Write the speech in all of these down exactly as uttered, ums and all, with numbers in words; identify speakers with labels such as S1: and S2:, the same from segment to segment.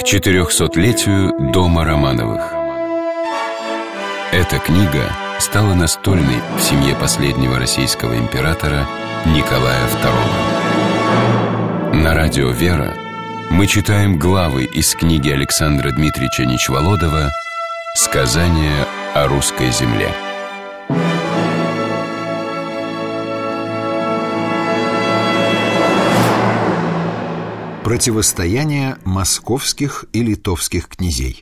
S1: четырехсотлетию дома Романовых. Эта книга стала настольной в семье последнего российского императора Николая второго. На радио «Вера» мы читаем главы из книги Александра Дмитриевича Нечволодова «Сказание о русской земле».
S2: Противостояние московских и литовских князей.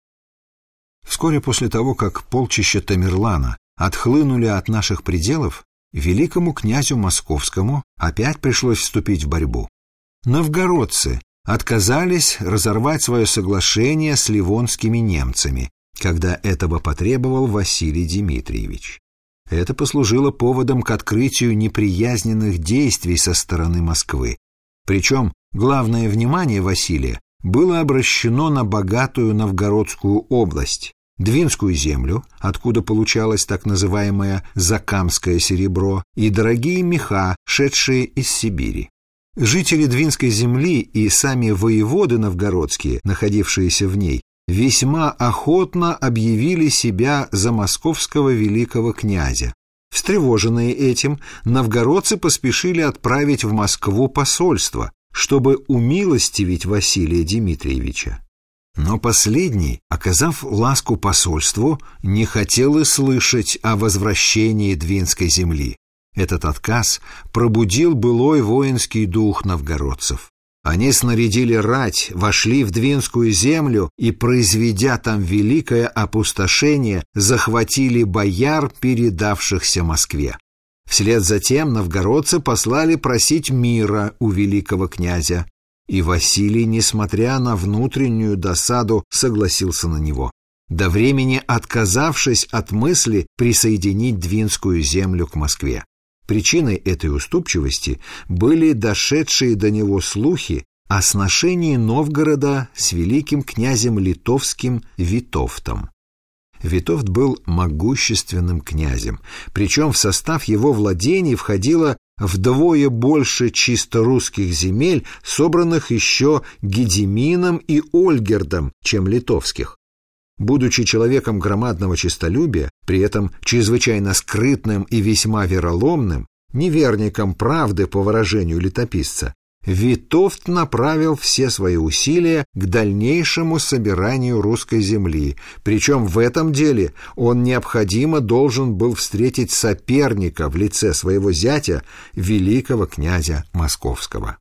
S2: Вскоре после того, как полчища Тамерлана отхлынули от наших пределов, великому князю московскому опять пришлось вступить в борьбу. Новгородцы отказались разорвать свое соглашение с ливонскими немцами, когда этого потребовал Василий Дмитриевич. Это послужило поводом к открытию неприязненных действий со стороны Москвы. Причем главное внимание Василия было обращено на богатую Новгородскую область, Двинскую землю, откуда получалось так называемое закамское серебро, и дорогие меха, шедшие из Сибири. Жители Двинской земли и сами воеводы новгородские, находившиеся в ней, весьма охотно объявили себя за московского великого князя. Встревоженные этим, новгородцы поспешили отправить в Москву посольство, чтобы умилостивить Василия Дмитриевича. Но последний, оказав ласку посольству, не хотел и слышать о возвращении Двинской земли. Этот отказ пробудил былой воинский дух новгородцев. Они снарядили рать, вошли в Двинскую землю и, произведя там великое опустошение, захватили бояр, передавшихся Москве. Вслед за тем новгородцы послали просить мира у великого князя, и Василий, несмотря на внутреннюю досаду, согласился на него, до времени отказавшись от мысли присоединить Двинскую землю к Москве. Причиной этой уступчивости были дошедшие до него слухи о сношении Новгорода с великим князем литовским Витовтом. Витовт был могущественным князем, причем в состав его владений входило вдвое больше чисто русских земель, собранных еще Гедемином и Ольгердом, чем литовских. Будучи человеком громадного честолюбия, при этом чрезвычайно скрытным и весьма вероломным, неверником правды по выражению летописца, Витовт направил все свои усилия к дальнейшему собиранию русской земли, причем в этом деле он необходимо должен был встретить соперника в лице своего зятя, великого князя Московского.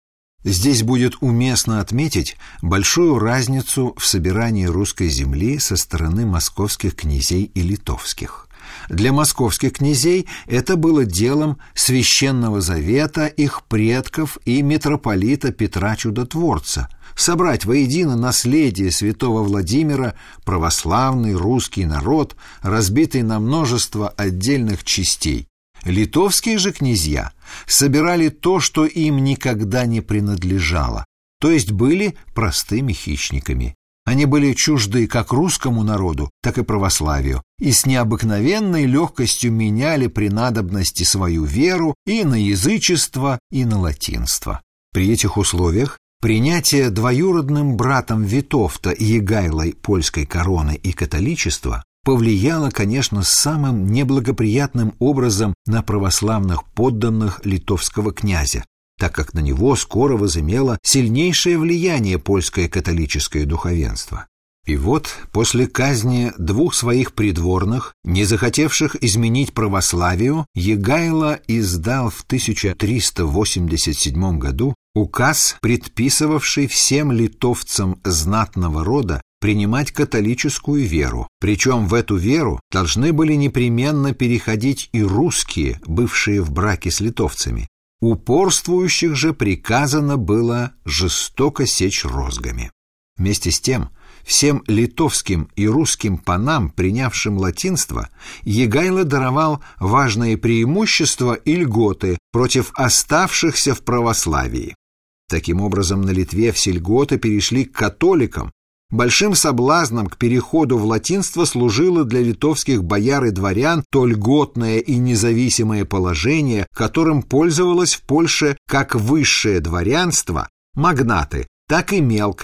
S2: Здесь будет уместно отметить большую разницу в собирании русской земли со стороны московских князей и литовских. Для московских князей это было делом священного завета их предков и митрополита Петра Чудотворца собрать воедино наследие святого Владимира, православный русский народ, разбитый на множество отдельных частей. Литовские же князья собирали то, что им никогда не принадлежало, то есть были простыми хищниками. Они были чужды как русскому народу, так и православию, и с необыкновенной легкостью меняли при надобности свою веру и на язычество, и на латинство. При этих условиях принятие двоюродным братом Витовта Егайлой польской короны и католичества повлияло, конечно, самым неблагоприятным образом на православных подданных литовского князя, так как на него скоро возымело сильнейшее влияние польское католическое духовенство. И вот после казни двух своих придворных, не захотевших изменить православию, Егайло издал в тысяча триста восемьдесят седьмом году указ, предписывавший всем литовцам знатного рода принимать католическую веру, причем в эту веру должны были непременно переходить и русские, бывшие в браке с литовцами. Упорствующих же приказано было жестоко сечь розгами. Вместе с тем, всем литовским и русским панам, принявшим латинство, Егайло даровал важные преимущества и льготы против оставшихся в православии. Таким образом, на Литве все льготы перешли к католикам. Большим соблазном к переходу в латинство служило для литовских бояр и дворян то льготное и независимое положение, которым пользовалось в Польше как высшее дворянство, магнаты, так и мелкое,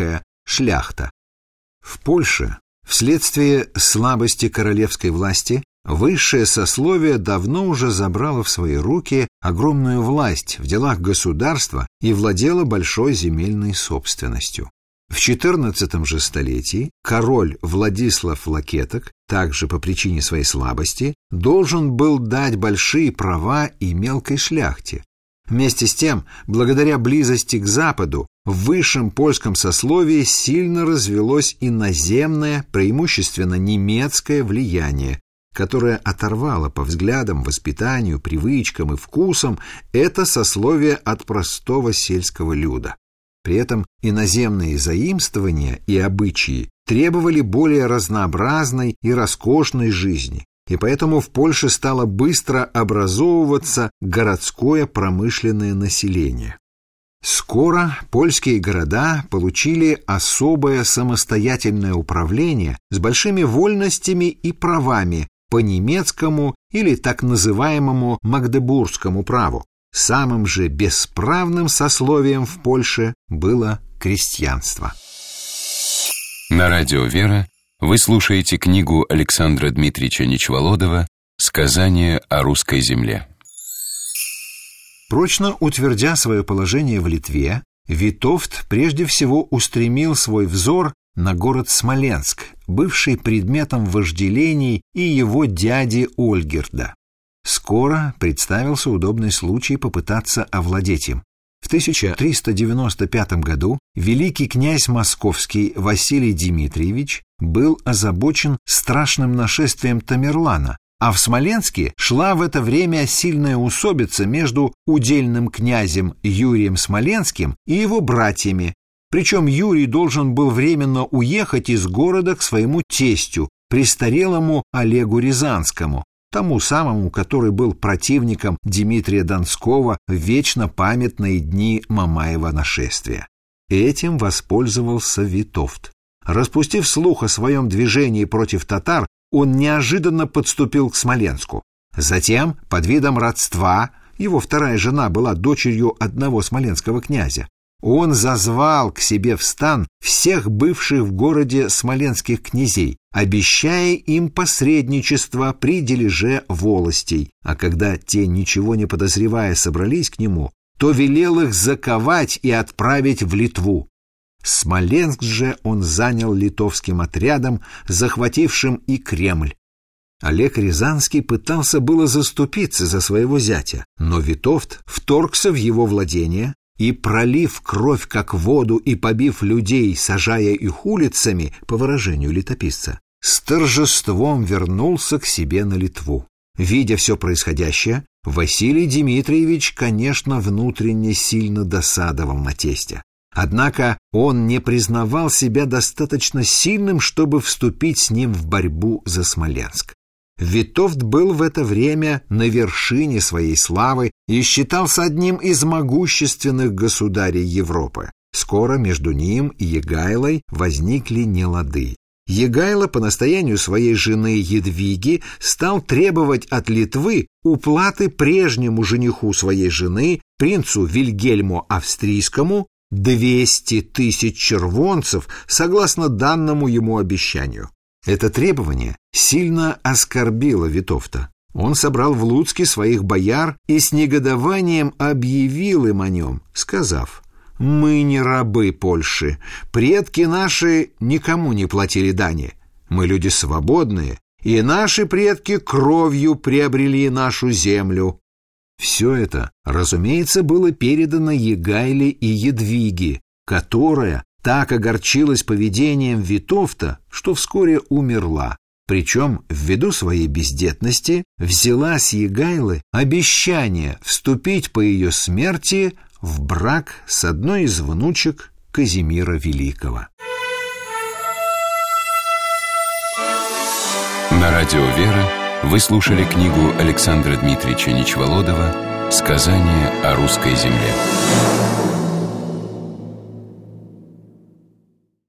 S2: шляхта. В Польше вследствие слабости королевской власти высшее сословие давно уже забрало в свои руки огромную власть в делах государства и владело большой земельной собственностью. В четырнадцатом же столетии король Владислав Лакеток, также по причине своей слабости, должен был дать большие права и мелкой шляхте. Вместе с тем, благодаря близости к Западу, в высшем польском сословии сильно развелось иноземное, преимущественно немецкое влияние, которое оторвало по взглядам, воспитанию, привычкам и вкусам это сословие от простого сельского люда. При этом иноземные заимствования и обычаи требовали более разнообразной и роскошной жизни, и поэтому в Польше стало быстро образовываться городское промышленное население. Скоро польские города получили особое самостоятельное управление с большими вольностями и правами по немецкому или так называемому магдебургскому праву. Самым же бесправным сословием в Польше было крестьянство.
S1: На радио «Вера» вы слушаете книгу Александра Дмитриевича Нечволодова «Сказание о русской земле».
S2: Прочно утвердя свое положение в Литве, Витовт прежде всего устремил свой взор на город Смоленск, бывший предметом вожделений и его дяди Ольгерда. Скоро представился удобный случай попытаться овладеть им. В тысяча триста девяносто пятом году великий князь московский Василий Дмитриевич был озабочен страшным нашествием Тамерлана, а в Смоленске шла в это время сильная усобица между удельным князем Юрием Смоленским и его братьями, причем Юрий должен был временно уехать из города к своему тестю, престарелому Олегу Рязанскому, тому самому, который был противником Дмитрия Донского в вечно памятные дни Мамаева нашествия. Этим воспользовался Витовт. Распустив слух о своем движении против татар, он неожиданно подступил к Смоленску. Затем, под видом родства, его вторая жена была дочерью одного смоленского князя, он зазвал к себе в стан всех бывших в городе смоленских князей, обещая им посредничество при дележе волостей, а когда те, ничего не подозревая, собрались к нему, то велел их заковать и отправить в Литву. Смоленск же он занял литовским отрядом, захватившим и Кремль. Олег Рязанский пытался было заступиться за своего зятя, но Витовт вторгся в его владение и, пролив кровь как воду и побив людей, сажая их улицами, по выражению летописца, с торжеством вернулся к себе на Литву. Видя все происходящее, Василий Дмитриевич, конечно, внутренне сильно досадовал на тестя. Однако он не признавал себя достаточно сильным, чтобы вступить с ним в борьбу за Смоленск. Витовт был в это время на вершине своей славы и считался одним из могущественных государей Европы. Скоро между ним и Егайлой возникли нелады. Егайло по настоянию своей жены Едвиги стал требовать от Литвы уплаты прежнему жениху своей жены, принцу Вильгельму Австрийскому, двести тысяч червонцев, согласно данному ему обещанию. Это требование сильно оскорбило Витовта. Он собрал в Луцке своих бояр и с негодованием объявил им о нем, сказав: «Мы не рабы Польши, предки наши никому не платили дани, мы люди свободные, и наши предки кровью приобрели нашу землю». Все это, разумеется, было передано Егайле и Едвиге, которая так огорчилась поведением Витовта, что вскоре умерла. Причем, ввиду своей бездетности, взяла с Егайлы обещание вступить по ее смерти в брак с одной из внучек Казимира Великого.
S1: На радио «Вера» вы слушали книгу Александра Дмитриевича Нечволодова «Сказание о русской земле».